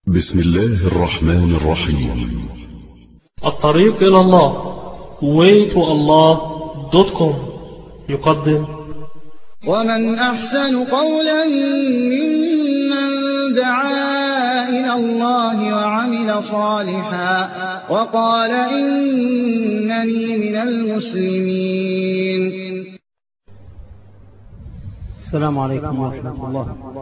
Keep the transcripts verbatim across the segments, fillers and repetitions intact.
بسم الله الرحمن الرحيم. الطريق إلى الله way to allah دوت كوم يقدم ومن أحسن قولا ممن دعا إلى الله وعمل صالحا وقال إنني من المسلمين. السلام عليكم ورحمة الله.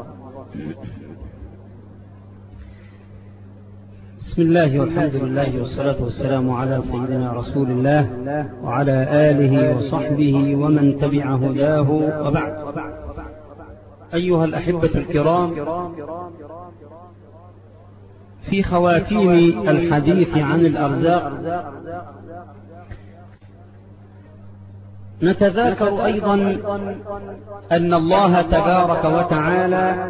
بسم الله والحمد لله والصلاة والسلام على سيدنا رسول الله وعلى آله وصحبه ومن تبع هداه وبعد. أيها الأحبة الكرام، في خواتيم الحديث عن الأرزاق نتذاكر أيضا أن الله تبارك وتعالى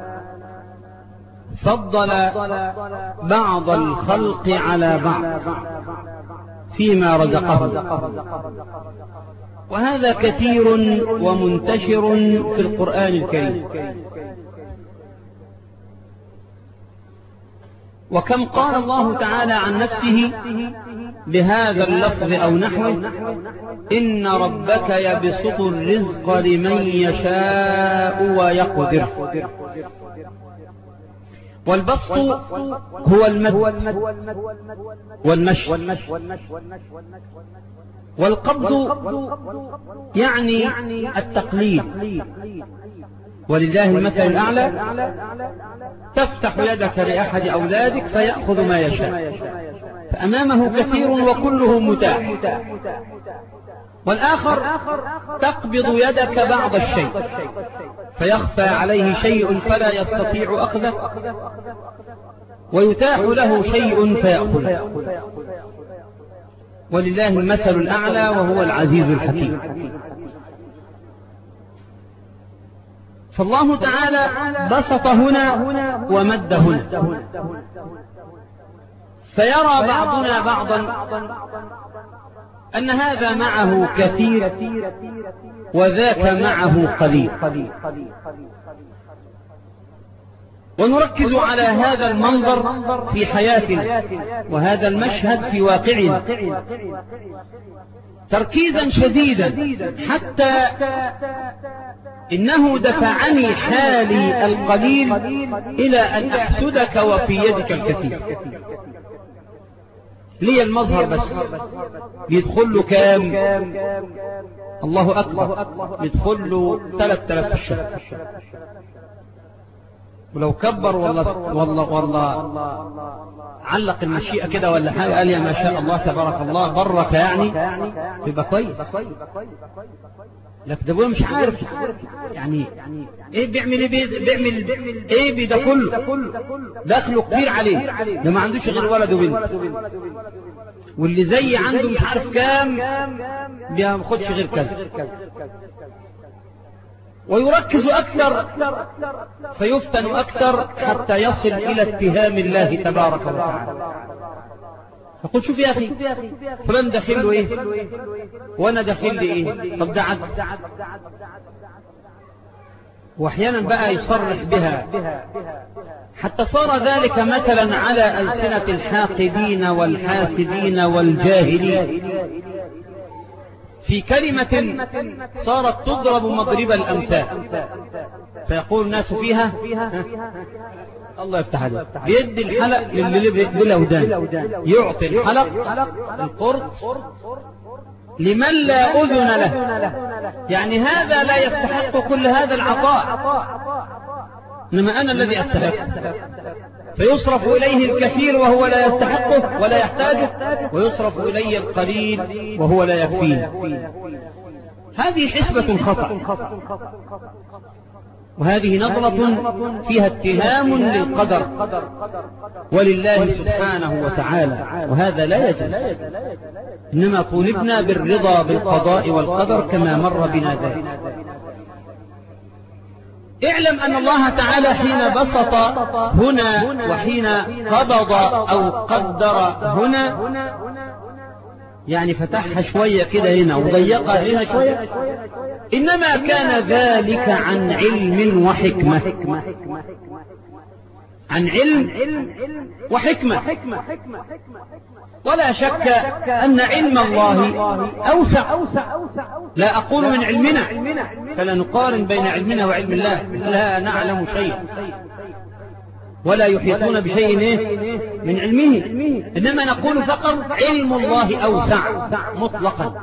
فضل بعض الخلق على بعض فيما رزقهم، وهذا كثير ومنتشر في القرآن الكريم. وكم قال الله تعالى عن نفسه بهذا اللفظ أو نحوه: إن ربك يبسط الرزق لمن يشاء ويقدر. والبسط هو المد والنشر، والقبض يعني التقليد. ولله المثل الأعلى: تفتح يدك لأحد أولادك فيأخذ ما يشاء، فأمامه كثير وكله متاح. والآخر تقبض يدك بعض الشيء فيخفى عليه شيء فلا يستطيع أخذه، ويتاح له شيء فيأخذه. ولله المثل الأعلى وهو العزيز الحكيم. فالله تعالى بسط هنا ومد هنا، فيرى بعضنا بعضا أن هذا معه كثير وذاك معه قليل، ونركز على هذا المنظر في حياتنا وهذا المشهد في واقعنا تركيزا شديدا، حتى إنه دفعني حالي القليل إلى أن أحسدك وفي يدك الكثير. لي المظهر بس يدخل له كام؟ الله أكبر، يدخل له ثلاثة آلاف في الشهر. ولو كبر والله والله والله علق المشيئة كده ولا حاجة قال يا ما شاء الله تبارك الله برك يعني يبقى كويس. لكن ده مش عارف يعني ايه بيعمل ايه بيعمل ايه بده كله دخله كتير عليه، ده ما عندوش غير ولد وبنت، واللي زي عنده مش عارف كام ما بياخدش غير كذا، ويركز أكثر فيفتن أكثر حتى يصل إلى اتهام الله تبارك وتعالى. فقل شوف يا أخي فلان داخل له إيه وأنا داخل لي إيه؟ طب ده عدل. وأحيانا بقى يصرح بها حتى صار ذلك مثلا على ألسنة الحاقدين والحاسدين والجاهلين، في كلمة صارت تضرب مضرب الأمثال، فيقول الناس فيها الله يفتح عليك بيدي الحلق للودان، يعطي الحلق القرط لمن لا أذن له، يعني هذا لا يستحق كل هذا العطاء، إنما أنا الذي أستحق، فيصرف إليه الكثير وهو لا يستحقه ولا يحتاجه، ويصرف إليه القليل وهو لا يكفيه. هذه حسبة خطأ، وهذه نظرة فيها اتهام للقدر ولله سبحانه وتعالى، وهذا لا يجوز. إنما طولبنا بالرضا بالقضاء والقدر كما مر بنا ذلك. اعلم أن الله تعالى حين بسط هنا وحين قبض أو قدر هنا يعني فتحها شوية كده هنا وضيقها هنا شوية، إنما كان ذلك عن علم وحكمة. عن علم وحكمة. ولا شك أن علم الله أوسع. لا أقول من علمنا، فلا نقارن بين علمنا وعلم الله، لا نعلم شيء ولا يحيطون بشيء من علمه، إنما نقول فقط علم الله أوسع مطلقا،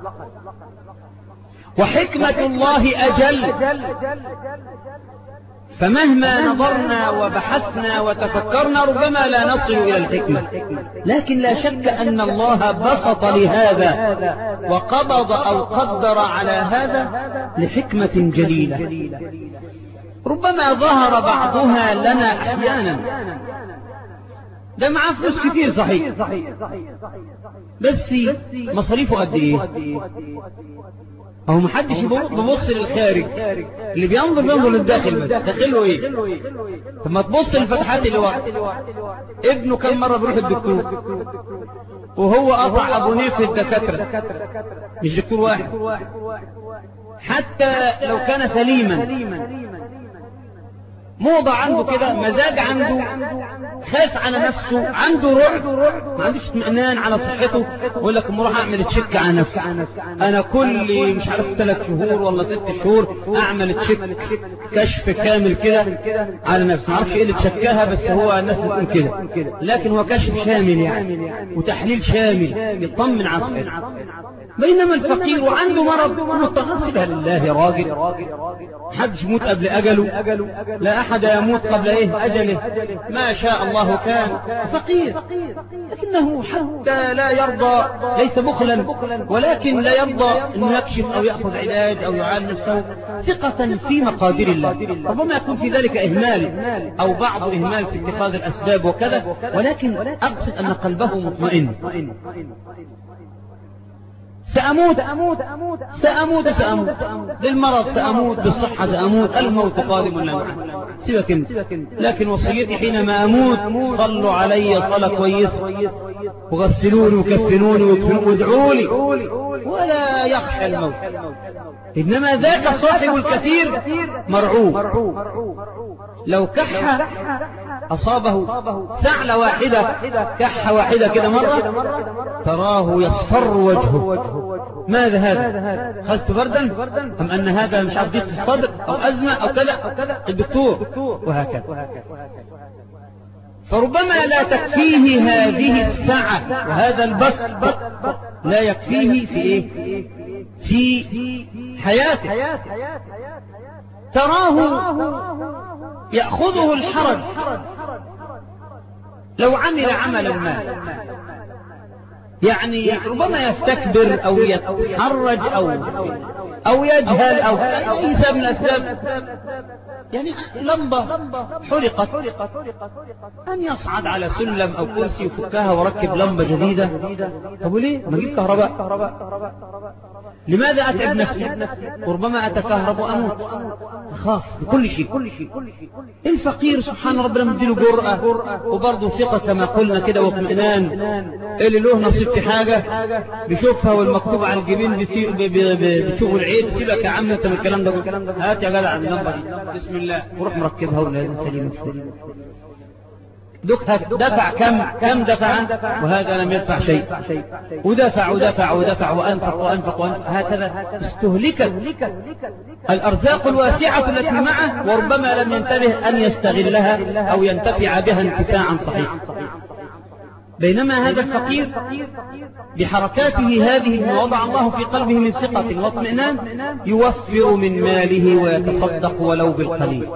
وحكمة الله أجل. فمهما نظرنا وبحثنا وتفكرنا ربما لا نصل إلى الحكمة، لكن لا شك أن الله بسط لهذا وقبض أو قدر على هذا لحكمة جليلة ربما ظهر بعضها لنا أحيانا. ده معاه فلوس كتير صحيح، بس مصاريفه قد ايه؟ اهو محدش يبص للخارج، اللي بينظر بينظر للداخل بس. داخله ايه؟ طب ما تبص للفتحات اللي ورا. ابنه كم مرة بيروح الدكتور وهو قطع ابونيه في الدكاترة، مش دكتور واحد، حتى لو كان سليما موضة عنده كده، مزاج عنده، خاف على نفسه، عنده رعب، ما عندوش اطمئنان على صحته، يقول لك اما اروح اعمل تشيك على نفسي، انا كل مش عارف ثلاث شهور ولا ست شهور اعمل تشيك، كشف كامل كده على نفسي. ما اعرفش ايه اللي تشكاها، بس هو الناس بتقول كده، لكن هو كشف شامل يعني وتحليل شامل يطمن على صحته. بينما الفقير وعنده مرض متغصبها لله راجل، حدش يموت قبل أجله، لا أحد يموت قبل إيه أجله، ما شاء الله كان فقير، لكنه حتى لا يرضى، ليس بخلا، ولكن لا يرضى أنه يكشف أو يأخذ علاج أو يعالج نفسه ثقة في مقادير الله. ربما يكون في ذلك إهمال أو بعض إهمال في اتخاذ الأسباب وكذا، ولكن أقصد أن قلبه مطمئن. سأموت سأموت سأموت للمرض، سأموت بالصحة، سأموت، الموت قادم لا معه، سيبك انت. لكن وصيتي حينما أموت صلوا علي صلاة كويسة، وغسلوني وكفنوني وادعوا لي، ولا يخشى الموت. إنما ذاك صاحب الكثير مرعوب، لو كح أصابه ثعلة واحدة، كحة واحدة كده مرة تراه يصفر وجهه. ماذا هذا؟ خذت بردا أم أن هذا مش عارف ضيق في الصدر أو أزمة أو كذا؟ الدكتور، وهكذا. فربما لا تكفيه هذه السعة وهذا البسط، لا يكفيه في إيه؟ في حياته. تراه يأخذه الحرج لو عمل عملا ما، يعني ربما يستكبر أو يتحرج أو أو يجهل أو أي سبب من الأسباب، يعني لمبة حرقت، أن يصعد على سلم أو كرسي وفكها وركب لمبة جديدة. طب ليه ما أجيب كهرباء؟ لماذا أتعب نفسي؟ وربما أتكهرب وأموت، أخاف بكل شيء. الفقير سبحان ربنا مديله جرأة وبرضه ثقة كما قلنا كده واطمئنان. اللي له نصيب في حاجة بيشوفها والمكتوب على الجبين بيشوفوا العيب، سيبك يا عم انت من الكلام ده، هات يا جدع اللمبة دي بسم الله وروح مركبها ولازم سليم. دفع كم كم دفع، وهذا لم يدفع شيء، ودفع ودفع ودفع وأنفق وأنفق وأنفق، هكذا استهلكت الأرزاق الواسعة التي معه، وربما لم ينتبه أن يستغلها أو ينتفع بها انتفاعا صحيحا. بينما هذا الفقير بحركاته هذه ما وضع الله في قلبه من ثقة واطمئنان يوفر من ماله ويتصدق ولو بالقليل.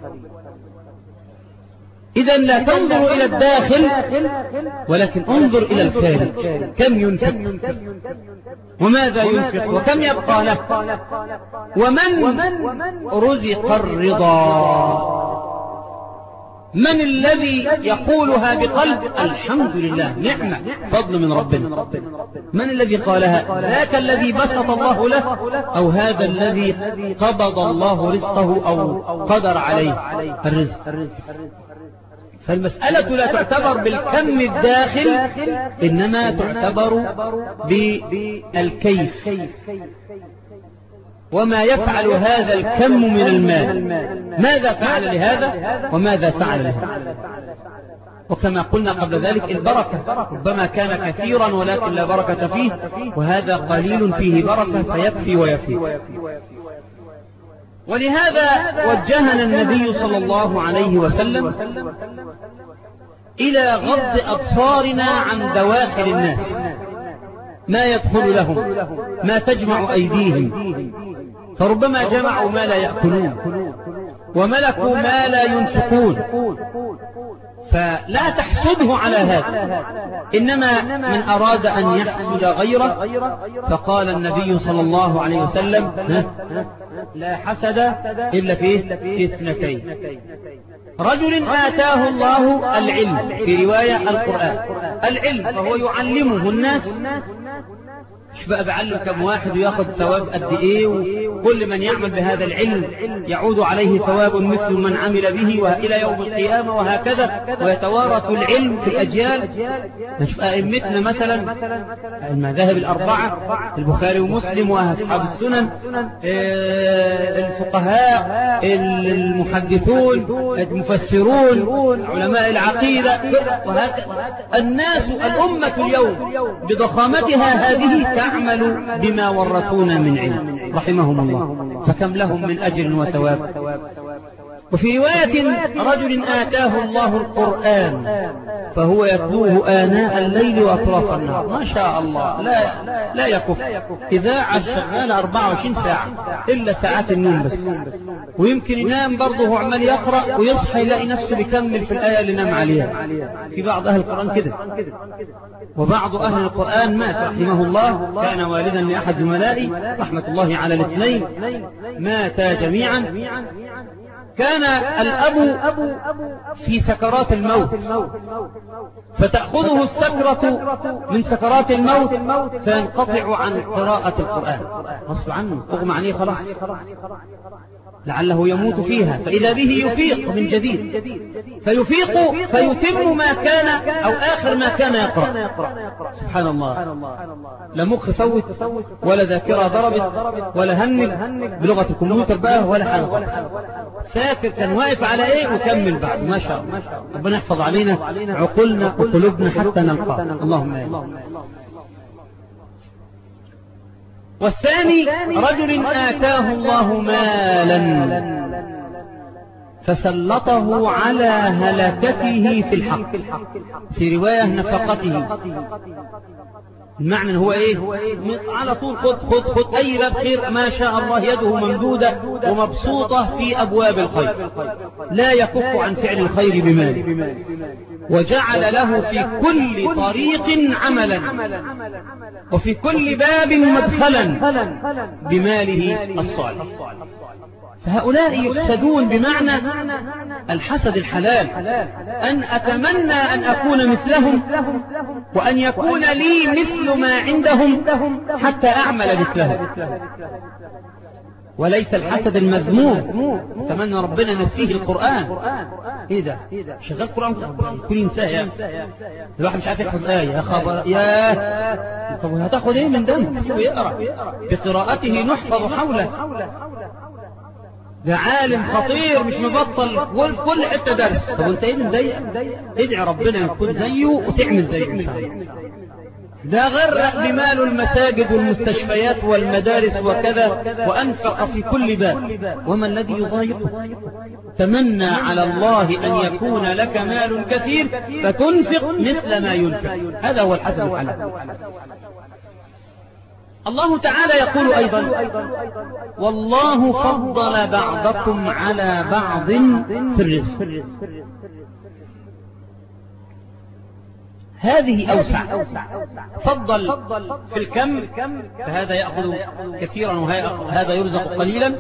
إذا لا تنظر إلى الداخل ولكن انظر إلى الخارج، كم ينفق وماذا ينفق وكم يبقى له، ومن رزق الرضا، من الذي يقولها بقلب الحمد لله نعمة فضل من ربنا، من الذي قالها؟ ذاك الذي بسط الله له أو هذا الذي قبض الله رزقه أو قدر عليه الرزق؟ فالمسألة لا تعتبر بالكم الداخل، إنما تعتبر بالكيف. وما يفعل هذا الكم من المال، ماذا فعل لهذا وماذا فعل لهذا. وكما قلنا قبل ذلك البركة ربما كان كثيرا ولكن لا بركة فيه، وهذا قليل فيه بركة فيكفي ويفيد. ولهذا وجهنا النبي صلى الله عليه وسلم إلى غض أبصارنا عن دواخل الناس، ما يدخل لهم، ما تجمع أيديهم، فربما جمعوا ما لا يأكلون وملكوا ما لا ينفقون، فلا تحسده على هذا، إنما من أراد أن يحسد غيره فقال النبي صلى الله عليه وسلم لا حسد إلا في اثنتين: رجل آتاه الله العلم، في رواية القرآن، العلم فهو يعلمه الناس، مش بقى بعلم كم واحد وياخذ ثواب قد ايه، وكل من يعمل بهذا العلم يعود عليه ثواب مثل من عمل به والى يوم القيامه، وهكذا ويتوارث العلم في الاجيال. نشوف ائمتنا مثلا المذاهب الاربعه، البخاري ومسلم واصحاب السنن، الفقهاء، المحدثون، المفسرون، علماء العقيده، وهكذا الناس، الامه اليوم بضخامتها هذه تعمل بما ورثونا من علم رحمهم الله، فكم لهم من أجر وثواب. وفي رواية: رجل آتاه الله القرآن فهو يتلوه آناء الليل وأطراف النهار. ما شاء الله، لا لا يكف، إذاعة شغالة أربعة وعشرين ساعة إلا ساعات النوم بس، ويمكن ينام برضه هو عمال يقرأ ويصحى يلاقي نفسه بيكمل في الآية اللي نام عليها. في بعض أهل القرآن كده، وبعض أهل القرآن مات رحمه الله، كان والدا لأحد زملائي رحمة الله على الاثنين، ماتا جميعا. كان الأب في سكرات الموت، فتأخذه السكرة من سكرات الموت فينقطع عن قراءة القرآن غصب عنه، أغمى عليه خلاص، لعله يموت فيها، فإذا به يفيق من جديد، فيفيق فيتم ما كان أو آخر ما كان يقرأ. سبحان الله، لا مخ فوت ولا ذاكرة ضربت ولا هنج بلغة الكمبيوتر بقى ولا حاجة، فاكر كان واقف على ايه وكمل بعد. ما شاء الله، ربنا يحفظ علينا عقولنا وقلوبنا حتى نلقاه، اللهم آمين. والثاني: رجل آتاه الله مالا فسلطه على هلكته في الحق، في رواية نفقته. المعنى هو ايه؟ على طول خد خد خد اي باب خير، ما شاء الله يده ممدودة ومبسوطة في ابواب الخير، لا يكف عن فعل الخير بماله، وجعل له في كل طريق عملا وفي كل باب مدخلا بماله الصالح. فهؤلاء يحسدون بمعنى الحسد الحلال، أن أتمنى أن أكون مثلهم وأن يكون لي مثل ما عندهم حتى أعمل مثلهم، وليس الحسد المذموم. أتمنى ربنا نسيه القرآن. إيه ده؟ شغال قرآن كل ينساه يا الواحد، مش عارف يحفظ آية، يا خبر يا طب هتاخد إيه من دم؟ يقرأ بقراءته نحفظ حوله، ده عالم خطير مش مبطل كل حتة درس. طب انت ايه مضايق؟ ادعي ربنا يكون زيه وتعمل زيه ان شاء الله. ده غرق بماله المساجد والمستشفيات والمدارس وكذا، وأنفق في كل باب، وما الذي يضايقه؟ تمنى على الله أن يكون لك مال كثير فتنفق مثل ما ينفق، هذا هو الحسن الحلال. الله تعالى يقول أيضا: والله فضل بعضكم على بعض في الرزق. هذه أوسع، فضل في الكم فهذا يأخذ كثيرا وهذا يرزق قليلا.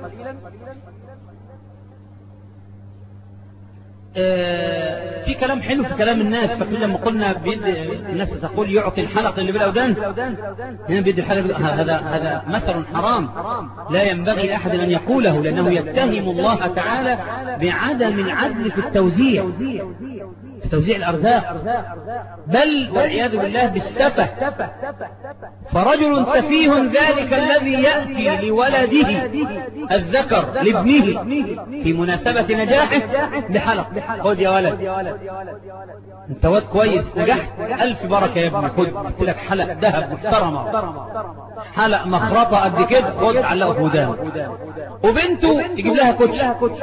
آه في كلام حلو في كلام الناس، فكل لما قلنا بيد الناس تقول يعطي الحلق اللي بالأودان، هنا بيد الحلق، هذا هذا مثل حرام لا ينبغي أحد أن يقوله، لأنه يتهم الله تعالى بعدم العدل في التوزيع. بتوزيع الأرزاق، بل والعياذ بالله بالسفة. فرجل سفيه ذلك الذي يأتي لولده الذكر لابنه في مناسبة نجاحه بحلق، خذ يا ولد انت واد كويس نجحت، ألف بركة يا ابني، خذ قلت لك حلق ذهب محترمة، حلق مخرطة قد كده، خذ علقه في ودانه. وبنته يجيب لها كوتش،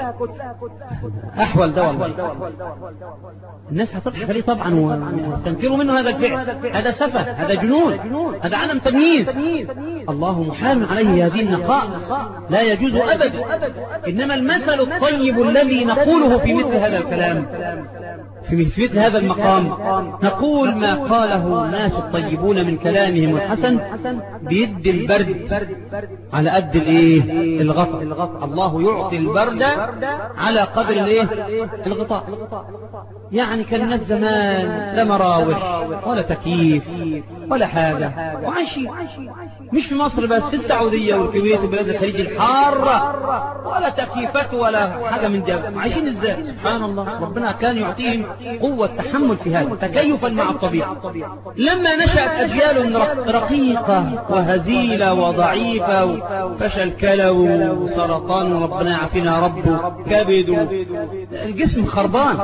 أحول ده والله. الناس هتضحك عليه طبعا ويستنكروا منه هذا الفعل، هذا سفه، هذا جنون، هذا عدم تمييز. الله محام عليه هذه النقائص، لا يجوز أبدا. إنما المثل الطيب الذي نقوله في مثل هذا الكلام، في مثل هذا المقام، نقول ما قاله الناس الطيبون من كلامهم الحسن بيد البرد على قد الايه الغطاء. الله يعطي البرد على قدر الايه الغطاء. يعني كان الناس زمان لا مراوح ولا تكييف ولا حاجة، وعايشين مش في مصر بس، في السعودية والكويت وبلاد الخليج الحارة، ولا تكييفات ولا حاجة من ده. عايشين ازاي؟ سبحان الله، ربنا كان يعطيهم قوة تحمل في هذا، تكيفا مع الطبيعة. لما نشأت أجيال رقيقة وهزيلة وضعيفة وفشل كلى وسرطان وربنا يعافينا ربه، كبد، الجسم خربان،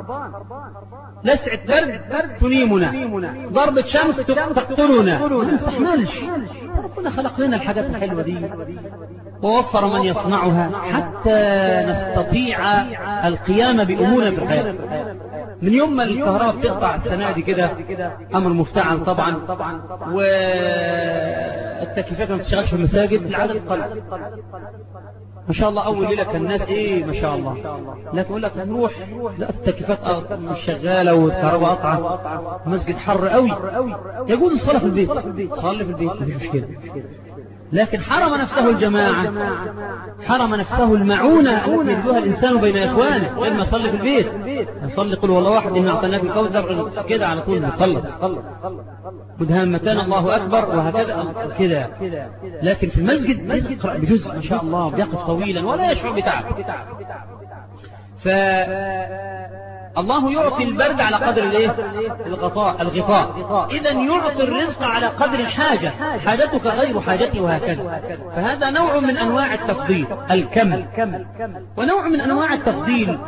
لسعة برد تنيمنا، ضربة شمس تقتلنا، ما نستحملش. ربنا خلق لنا الحاجات الحلوة دي ووفر من يصنعها حتى نستطيع القيام بأمورنا في الحياة. من يوم ما الكهرباء بتقطع السنة دي كده أمر مفتعل طبعا، والتكييفات ما بتشتغلش في المساجد، العدد قل ما شاء الله. أول ليلة كان الناس إيه ما شاء الله، لا تقول لك هنروح، لا التكييفات مش شغالة والكهرباء قطعة، مسجد حر قوي، يجوز الصلاة في البيت، صلي في البيت مفيش مشكلة. لكن حرم نفسه الجماعة، حرم نفسه المعونة التي يجدها الإنسان بين إخوانه، غير ما يصلي في البيت، يصلي قل والله واحد إن أعطيناك الكوثر كده على طول نخلص مدهامتان الله أكبر وهكذا كده. لكن في المسجد يقرأ بجزء ما شاء الله، بيقف طويلا ولا يشعر بتعب. ف الله يعطي البرد على قدر الايه الغطاء الغطاء. اذا يعطي الرزق على قدر الحاجة، حاجتك غير حاجتي وهكذا. فهذا نوع من انواع التفضيل الكم، ونوع من انواع التفضيل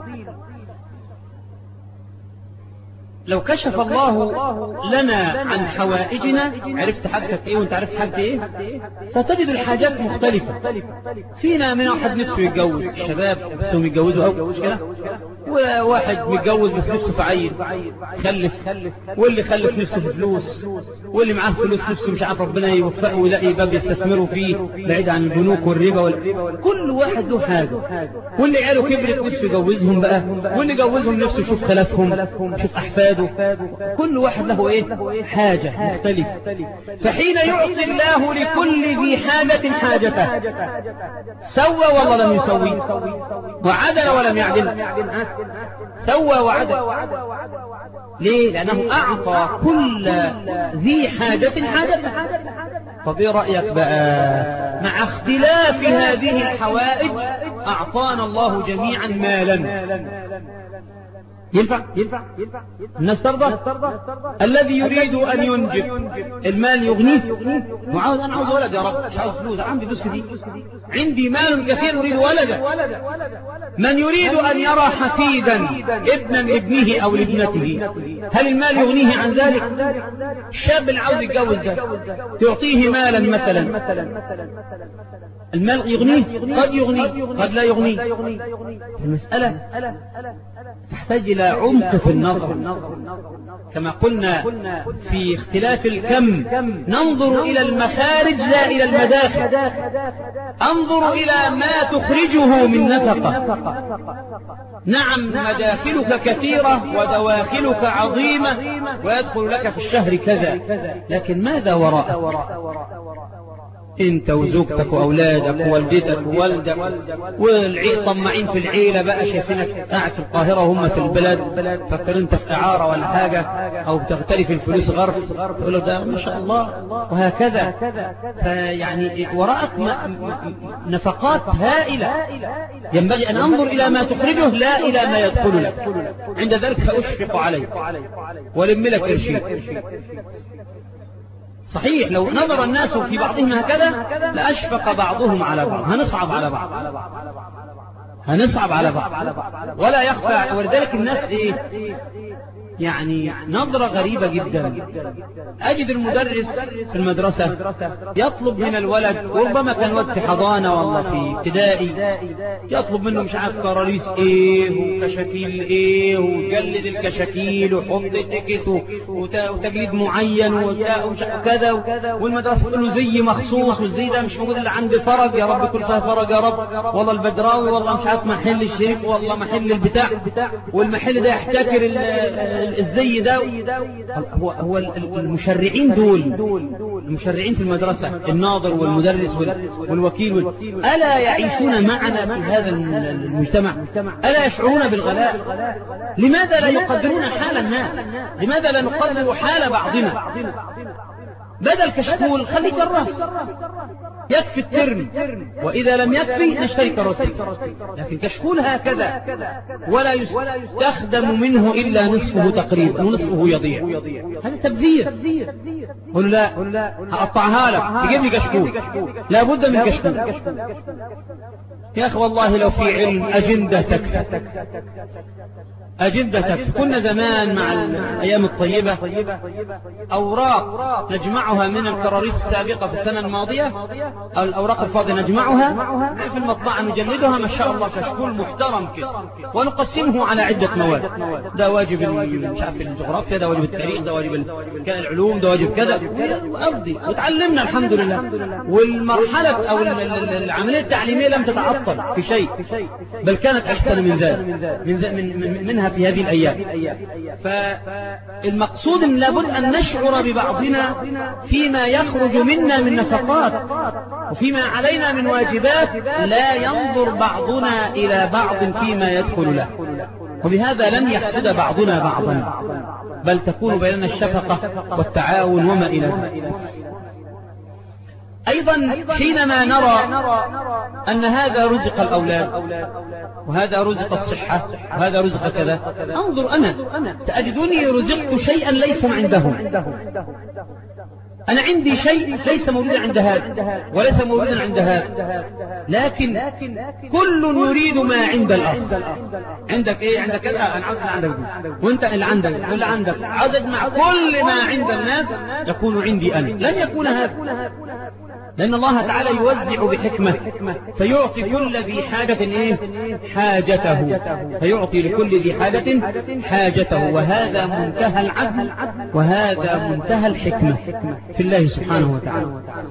لو كشف الله لنا عن حوائجنا، عرفت حاجتك ايه وانت عرفت حاجتي ايه، فتجد الحاجات مختلفة. فينا من واحد نفسه يتجوز، الشباب نفسهم يتجوزوا او كده، وواحد متجوز بس نفسه في عيل خلف، واللي خلف نفسه في فلوس، واللي معاه فلوس نفسه مش عارف ربنا يوفقه ويلاقي باب يستثمروا فيه بعيد عن البنوك والربا وال... كل واحد له حاجة. واللي عياله كبرت نفسه يجوزهم بقى، واللي جوزهم نفسه يشوف خلافهم يشوف أحفاده. كل واحد له ايه حاجة مختلفة. فحين يعطي الله لكل ذي حاجة حاجته، سوى ولا لم يسوي، وعدل ولم يعدل، سوى وعدل. ليه؟ لأنه أعطى كل ذي حاجة حاجة. طب ايه رأيك بقى مع اختلاف هذه الحوائج أعطانا الله جميعا مالا؟ ينفع؟ ينفع؟ الناس ترضى؟ الذي يريد أن ينجب المال يغنيه، وعاوز أنا عاوز ولد يا رب، مش عاوز فلوس، عندي فلوس كتير، عندي مال كثير أريد ولدا. من يريد أن يرى حفيدا ابنا لابنه أو لابنته، هل المال يغنيه عن ذلك؟ الشاب اللي عاوز يتجوز ده تعطيه مالا مثلا، المال يغنيه؟ قد يغنيه قد لا يغنيه. المسألة تحتاج إلى عمق في النظر. كما قلنا في اختلاف الكم، ننظر إلى المخارج لا إلى المداخل. انظر إلى ما تخرجه من نفقة. نعم مداخلك كثيرة ودواخلك عظيمة ويدخل لك في الشهر كذا، لكن ماذا وراءه؟ انت وزوجتك واولادك ووالدتك ووالدك والعيل طمعين في العيله بقى، شايفينك قاعد في القاهره وهم في البلد، فكر انت في اعاره ولا حاجه او بتغتري في الفلوس غرف، تقول له ده ما شاء الله وهكذا. فيعني وراءك نفقات هائله، ينبغي ان انظر الى ما تخرجه لا الى ما يدخل لك. عند ذلك ساشفق عليك ولم لك ارشيد. صحيح لو نظر الناس في بعضهم هكذا لأشفق بعضهم على بعض، هنصعب على بعض هنصعب على بعض ولا يخفى. ولذلك الناس ايه يعني نظرة غريبة جدا. أجد المدرس في المدرسة يطلب من الولد، وربما كان ولد في حضانة والله في ابتدائي، يطلب منه مش عارف كراريس ايه وكشاكيل ايه وجلد الكشاكيل وحط تيكت وتجليد معين وكذا، والمدرسة تقول له زي مخصوص، والزي ده مش موجود الا عند فرج، يا رب كل فيها فرج يا رب، والله البدراوي والله مش عارف محل الشريف والله محل البتاع، والمحل ده يحتكر الزي ده. هو هو المشرعين دول المشرعين في المدرسة، الناظر والمدرس والوكيل، ألا يعيشون معنا في هذا المجتمع؟ ألا يشعرون بالغلاء؟ لماذا لا يقدرون حال الناس؟ لماذا لا نقدر حال بعضنا؟ بدل كشكول خلي كراس، يكفي الترم، وإذا لم يكفي نشتري كراسي، لكن كشكول هكذا ولا يستخدم منه إلا نصفه تقريبا ونصفه يضيع. هذا تبذير. قل لا هقطعها لك تجيب لي كشكول، لا بد من كشكول. يا أخي والله لو في علم أجندة تكفي، أجندة تكفي. كنا زمان مع الأيام الطيبة أوراق نجمعها من الكراريس السابقة في السنة الماضية، الأوراق الفاضية نجمعها في المطبعة نجلدها ما شاء الله كشكول محترم كده، ونقسمه على عدة مواد. ده واجب مش عارف الجغرافيا، ده واجب التاريخ، ده واجب العلوم، ده واجب كذا، وأرضي وتعلمنا الحمد لله. والمرحلة أو العملية التعليمية لم تتعطل في شيء، بل كانت أحسن من ذلك من من منها في هذه الأيام. فالمقصود إن لابد أن نشعر ببعضنا فيما يخرج منا من نفقات وفيما علينا من واجبات، لا ينظر بعضنا إلى بعض فيما يدخل له، وبهذا لن يحسد بعضنا بعضا، بل تكون بيننا الشفقة والتعاون وما إلى ذلك. أيضا حينما نرى أن هذا رزق الأولاد وهذا رزق الصحة وهذا رزق كذا، انظر أنا سأجدني رزقت شيئا ليس عندهم. أنا عندي شيء ليس موجودا عند هذا وليس موجودا عند هذا، لكن كل يريد ما عند الآخر. عندك إيه؟ عندك كذا، أنا عاوز اللي عندك دي، وأنت اللي عندك واللي عندك، عاوز أجمع كل ما عند الناس يكون عندي أنا. لن يكون هذا، لأن الله تعالى يوزع بحكمة، فيعطي كل ذي حاجة إيه؟ حاجته، فيعطي لكل ذي حاجة حاجته، وهذا منتهى العدل وهذا منتهى الحكمة في الله سبحانه وتعالى.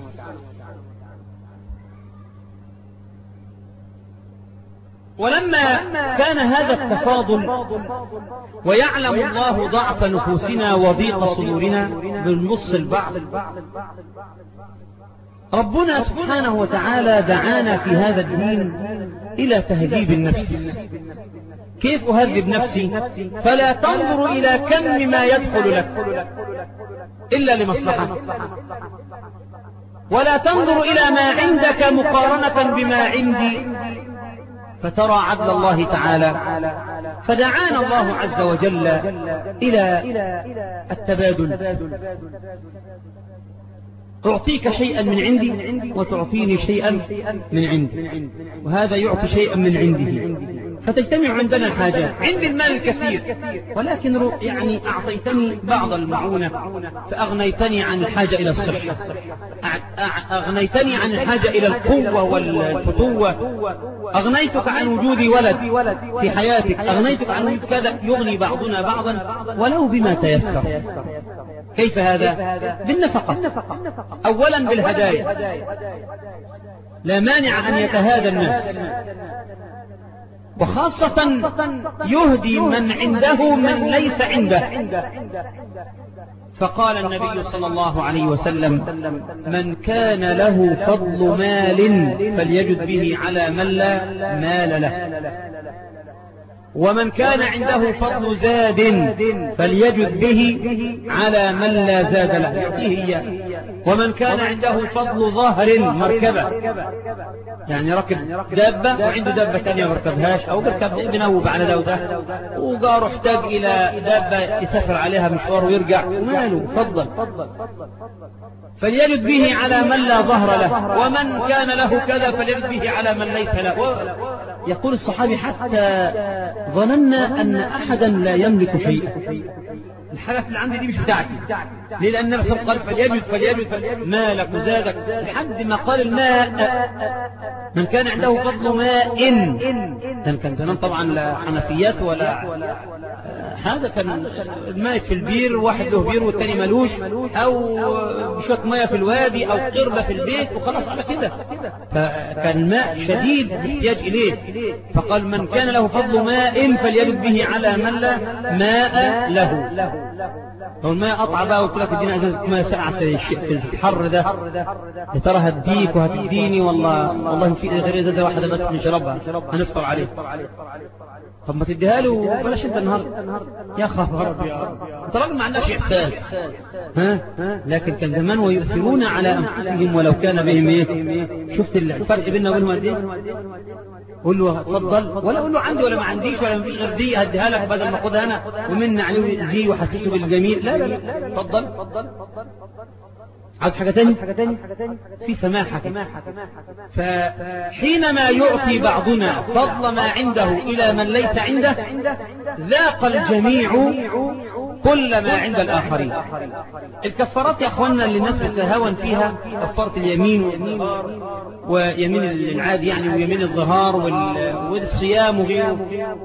ولما كان هذا التفاضل ويعلم الله ضعف نفوسنا وضيق صدورنا بنبص البعض، ربنا سبحانه وتعالى دعانا في هذا الدين إلى تهذيب النفس. كيف أهذب نفسي؟ فلا تنظر إلى كم ما يدخل لك إلا لمصلحة، ولا تنظر إلى ما عندك مقارنة بما عندي فترى عدل الله تعالى. فدعانا الله عز وجل إلى التبادل، أعطيك شيئا من عندي وتعطيني شيئا من عندي، وهذا يعطي شيئا من عنده، فتجتمع عندنا الحاجات. عندي المال الكثير ولكن يعني أعطيتني بعض المعونة فأغنيتني عن الحاجة إلى الصحة، أغنيتني عن الحاجة إلى القوة والفتوة، أغنيتك عن وجود ولد في حياتك، أغنيتك عن وجود كذا. يغني بعضنا بعضا ولو بما تيسر. كيف هذا؟ بالنفقة. أولا بالهدايا، لا مانع أن يتهادى الناس، وخاصة يهدي من عنده من ليس عنده. فقال النبي صلى الله عليه وسلم: من كان له فضل مال فليجد به على من لا مال له، ومن كان عنده فضل زاد فليجد به على من لا زاد له يعطيه إياه، ومن كان عنده فضل ظهر مركبة، يعني ركب دابة وعنده دابة ثانية ما ركبهاش، أو بركب بنوب على ده وده، وقار احتاج إلى دابة يسافر عليها مشوار ويرجع، وماله فضل، فليجد به على من لا ظهر له، ومن كان له كذا فليجد به على من ليس له. يقول الصحابي: حتى ظننا أن أحدا لا يملك شيئا، الحاجات اللي عندي دي مش بتاعتي. ليه؟ لأن النبي صلى الله عليه وسلم قال: فليجد فليجد فليجد مالك وزادك، لحد ما قال الماء: من كان عنده فضل ماء. كان كان زمان طبعا لا حنفيات ولا هذا، كان الماء في البير، واحد له بير والتاني ملوش، أو شوية ماء في الوادي أو قربة في البيت وخلاص على كده. فكان ماء شديد يحتاج إليه، فقال: من كان له فضل ماء فليجد به على من لا ماء له. لو الماء قطع بقى وقلت لك ادينا ازازه ماء ساقعه في الحر ده، يا ترى هديك وهتديني؟ والله والله في غير ازازه واحده بس نشربها هنفطر عليه. طب ما تديها له بلاش انت النهارده يا خبر ربي يا رب، انت راجل ما عندكش احساس. ها لكن كان زمان ويؤثرون على انفسهم ولو كان بهم ايه. شفت الفرق بيننا وبينهم قد ايه؟ قول له اتفضل، ولا قول له عندي ولا ما عنديش ولا ما فيش غير دي هديها لك بدل ما اخدها انا ومن عليه زي وحسسه بالجميل. لا لا لا اتفضل. عايز حاجه ثانيه في سماحه. فحينما يعطي بعضنا فضل ما عنده الى من ليس عنده ذاق الجميع كل ما عند الآخرين. الكفارات يا أخوانا اللي الناس بتتهاون فيها، كفارة اليمين والظهار ويمين العادي يعني ويمين الظهار والصيام وغيره،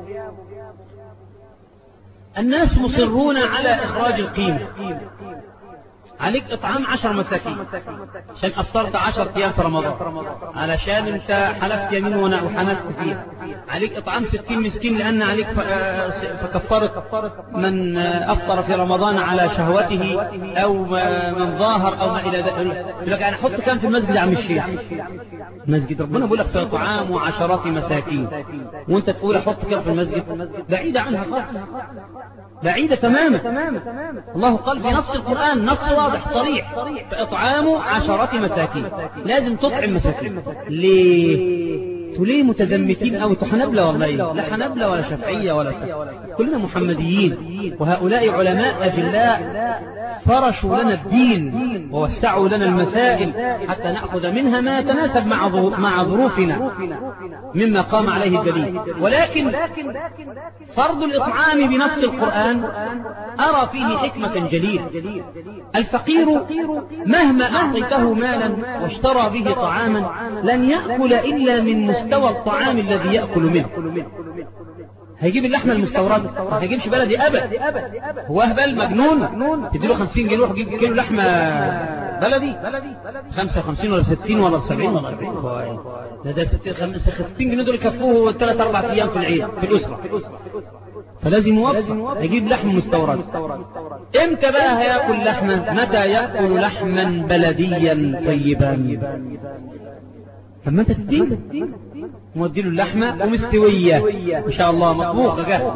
الناس مصرون على إخراج القيمة. عليك إطعام عشر مساكين عشان أفطرت عشر أيام في رمضان، علشان أنت حلفت يمين وحنفت فيها. عليك إطعام ستين مسكين لأن عليك فكفرت من أفطر في رمضان على شهوته أو من ظاهر أو ما إلى ذلك. لك أنا حط كام في المسجد يا عم الشيخ؟ مسجد ربنا بيقول لك في إطعام وعشرات مساكين، وأنت تقول أحط كام في المسجد؟ بعيدة عنها خالص، بعيدة تماما. الله قال في نص القرآن نص واضح صريح: فإطعام عشرة مساكين. لازم تطعم مساكين. ليه؟ ليه متزمتين أو تحنبلة؟ والله لا حنبلة ولا شافعية ولا كذا، كلنا محمديين، وهؤلاء علماء أجلاء فرشوا لنا الدين ووسعوا لنا المسائل حتى نأخذ منها ما يتناسب مع مع ظروفنا مما قام عليه الدليل. ولكن فرض الإطعام بنص القرآن أرى فيه حكمة جليلة. الفقير مهما أعطيته مالا واشترى به طعاما لن يأكل إلا من مستوى الطعام الذي يأكل منه. هيجيب اللحمة المستوردة، ما هيجيبش بلدي أبدا. هو أهبل مجنون تديله خمسين جنيه روح جيب كيلو لحمة بلدي خمسة وخمسين ولا ستين ولا سبعين ولا أربعين. ده ده ستين جنيه دول يكفوه ثلاث أربع أيام في العيد في الأسرة. فلازم يوفر يجيب لحم مستورد. امتى بقى هياكل لحمة؟ متى يأكل لحما بلديا طيبا؟ لما انت تديله موديله اللحمة ومستوية ان شاء الله مطبوخة جاهزة.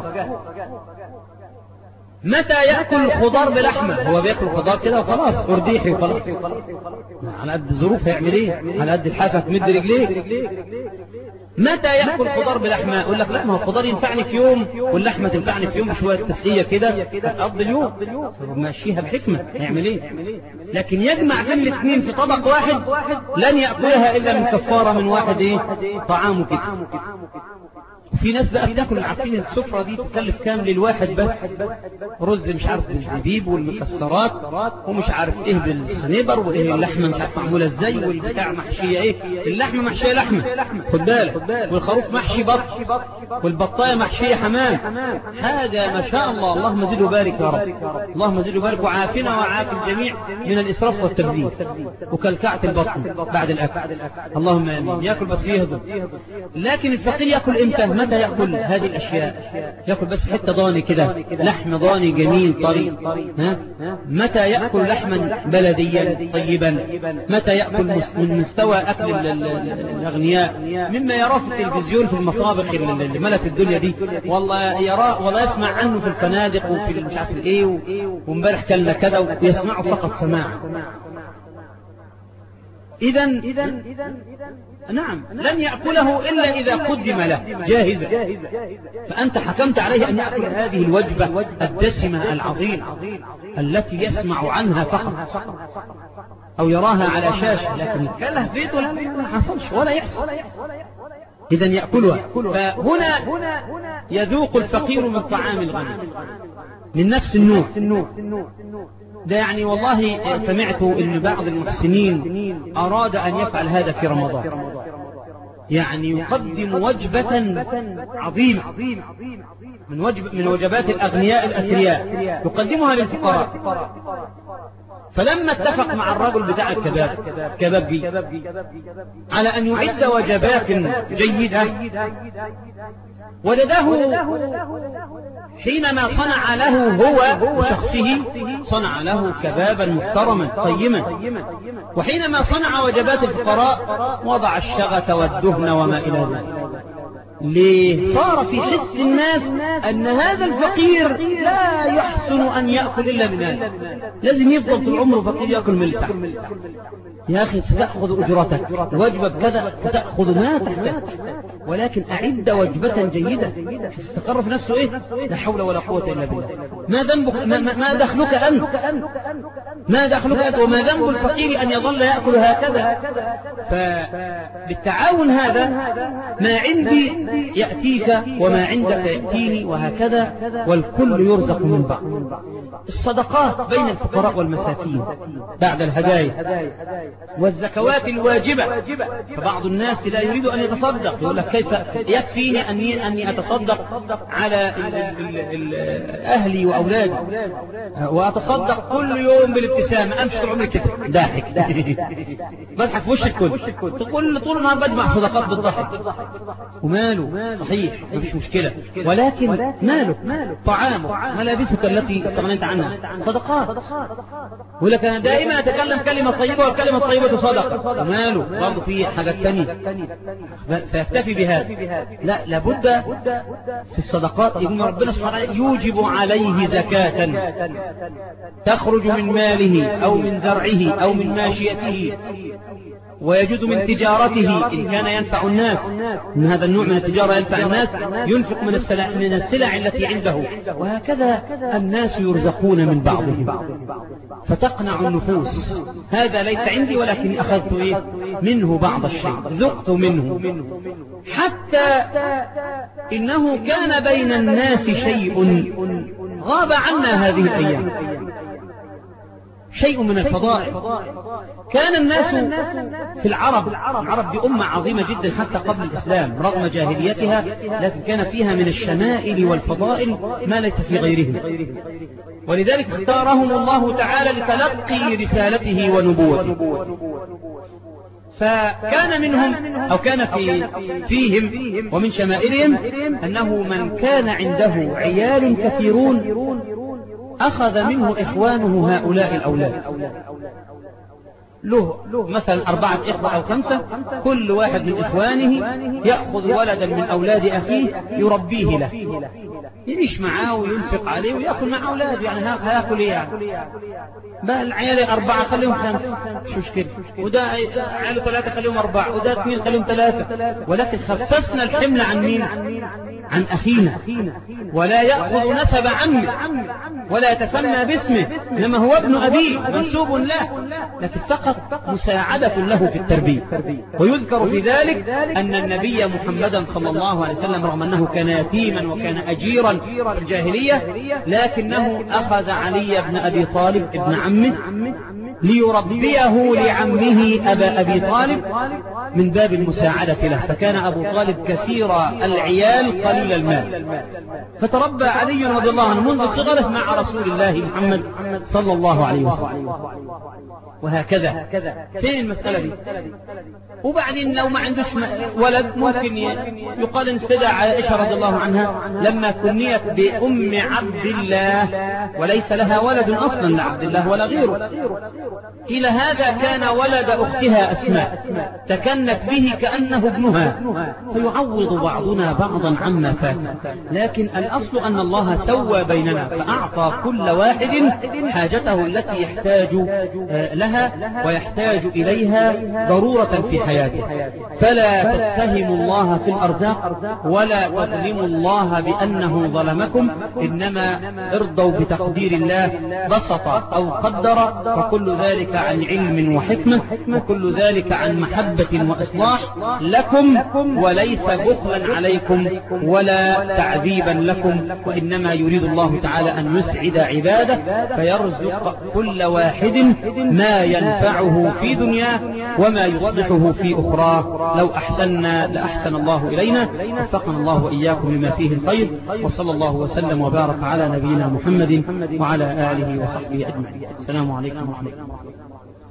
متى يأكل الخضار بلحمة؟ هو بيأكل الخضار كده وخلاص ورديحي وخلاص، على قد الظروف هيعمل ايه؟ على قد الحافة تمد رجليه. متى يأكل الخضار بلحمة؟ يقول لك لا، ما هو الخضار ينفعني في يوم واللحمة تنفعني في يوم بشوية تسلية كده هتقضي اليوم، ماشيها بحكمة. هيعمل ايه؟ لكن يجمع بين الاثنين في طبق واحد لن يأكلها إلا من كفارة من واحد ايه؟ طعامه كده. وفي ناس بقى بتاكل، عارفين السفرة دي تكلف كام للواحد بس؟ رز مش عارف بالزبيب والمكسرات ومش عارف ايه بالصنيبر وايه اللحمة مش عارف معمولة ازاي والبتاع محشية ايه. اللحمة محشية لحمة خد بالك، والخروف محشي بط والبطاية محشية حمام. هذا ما شاء الله. اللهم زد وبارك يا رب، اللهم زد وبارك وعافنا وعاف الجميع من الإسراف والتبذير وكلكعة البطن بعد الأكل. اللهم آمين. يأكل بس يهضم. لكن الفقير يأكل امتى؟ متى يأكل هذه الأشياء؟ يأكل بس حتة ضاني كده، لحم ضاني جميل طري، ها؟ متى يأكل لحما بلديا طيبا؟ متى يأكل من مستوى أكل الأغنياء مما يراه في التلفزيون في المطابخ اللي ملت الدنيا دي، والله يراه ولا يسمع عنه في الفنادق وفي مش عارف ايه، وامبارح كلنا كذا، ويسمعه فقط سماعا. إذا نعم لن يأكله إلا إذا قدم له جاهزا، فأنت حكمت عليه أن يأكل هذه الوجبة الدسمة العظيمة التي يسمع عنها فقط أو يراها على شاشة، لكن كله في بيته ما حصلش ولا يحصل. إذا يأكلها. فهنا يذوق الفقير من طعام الغني من نفس النوع. ده يعني والله سمعت أن بعض المحسنين أراد أن يفعل هذا في رمضان، يعني يقدم وجبة عظيمة من وجب من وجبات الأغنياء الأثرياء يقدمها للفقراء. فلما اتفق مع الرجل بتاع الكباب كبابجي على أن يعد وجبات جيدة، وجده حينما صنع له هو بشخصه صنع له كبابا محترما قيما، وحينما صنع وجبات الفقراء وضع الشغة والدهن وما إلى ذلك. ليه؟ صار في حس الناس أن هذا الفقير لا يحسن أن يأكل إلا من هذا، لازم يفضل طول عمره فقير يأكل من اللي تحت. يا أخي ستأخذ أجرتك، وجبة كذا ستأخذ ما تحتاج، ولكن أعد وجبة جيدة. استقر في نفسه إيه؟ لا حول ولا قوة إلا بالله. ما ذنبك؟ ما, ما دخلك أنت؟ ما دخلك أنت؟ وما ذنب الفقير أن يظل يأكل هكذا؟ فبالتعاون هذا ما عندي يأتيك وما عندك يأتيني، وهكذا، والكل يرزق من بعض. الصدقات بين الفقراء والمساكين بعد الهدايا والزكوات الواجبة. فبعض الناس لا يريد أن يتصدق، يقول لك كيف يكفيني أني, أني أتصدق على ال ال ال أهلي وأولادي، وأتصدق كل يوم بالابتسامة، أمشي عمري كده ضاحك بضحك في وش الكل، تقول طول النهار بجمع صدقات بالضحك. وماله صحيح مفيش مشكلة، ولكن ماله طعامه ملابسك التي استغنيت عنها صدقات. يقول لك أنا دائما أتكلم كلمة طيبة والكلمة الطيبة صدقة، وماله برضه في حاجات تانية فيكتفي بهذا. لا، لابد في الصدقات إن ربنا سبحانه وتعالى يوجب عليه زكاة تخرج من ماله أو من زرعه أو من ماشيته، ويجوز من تجارته إن كان ينفع الناس، من هذا النوع من التجارة ينفع الناس، ينفق من السلع, من السلع التي عنده، وهكذا الناس يرزقون من بعضهم فتقنع النفوس. هذا ليس عندي ولكن أخذت إيه؟ منه بعض الشيء، ذقت منه. حتى إنه كان بين الناس شيء غاب عنا هذه الأيام، شيء من الفضائل. كان الناس في العرب العرب بأمة عظيمة جدا حتى قبل الإسلام رغم جاهليتها، لكن كان فيها من الشمائل والفضائل ما ليس في غيرهم، ولذلك اختارهم الله تعالى لتلقي رسالته ونبوته. فكان منهم أو كان في فيهم ومن شمائلهم أنه من كان عنده عيال كثيرون أخذ منه إخوانه هؤلاء الأولاد، له مثلا أربعة إخوة أو خمسة، كل واحد من إخوانه يأخذ ولدا من أولاد أخيه يربيه له، يعيش معاه وينفق عليه ويأكل مع أولاده. يعني هيأكل إيه يعني؟ بقى العيال أربعة خليهم خمسة مش مشكلة، وده عياله ثلاثة خليهم أربعة، وده اثنين خليهم ثلاثة، ولكن خففنا الحمل عن مين؟ عن أخينا. ولا يأخذ نسب عمه ولا يتسمى باسمه، إنما هو ابن أبيه منسوب له، لكن فقط مساعدة له في التربية. ويذكر في ذلك أن النبي محمدا صلى الله عليه وسلم رغم أنه كان يتيما وكان أجيرا في الجاهلية، لكنه أخذ علي بن أبي طالب ابن عمه ليربيه لعمه أبا أبي طالب، من باب المساعدة له، فكان أبو طالب كثير العيال قليل المال، فتربى علي رضي الله عنه منذ صغره مع رسول الله محمد صلى الله عليه وسلم. وهكذا فين المسألة دي؟ وبعدين لو ما عندوش ولد ممكن يقال ان السيدة عائشة رضي الله عنها لما كنيت بأم عبد الله وليس لها ولد أصلا لعبد الله ولا غيره، إلى هذا كان ولد أختها أسماء تكنت به كأنه ابنها، فيعوض بعضنا بعضا عما فات. لكن الأصل أن الله سوى بيننا فأعطى كل واحد حاجته التي يحتاج لها ويحتاج إليها ضرورة في حياته، فلا تتهموا الله في الأرزاق ولا تظلموا الله بأنه ظلمكم، إنما ارضوا بتقدير الله بسط أو قدر، فكل ذلك عن علم وحكمة، وكل ذلك عن محبة وإصلاح لكم، وليس بخلا عليكم ولا تعذيبا لكم، وإنما يريد الله تعالى أن يسعد عباده فيرزق كل واحد ما ينفعه في دنياه وما يصلحه في أخراه. لو أحسننا لأحسن الله إلينا. وفقنا الله وإياكم لما فيه الخير، وصلى الله وسلم وبارك على نبينا محمد وعلى آله وصحبه أجمعين. السلام عليكم ورحمة الله.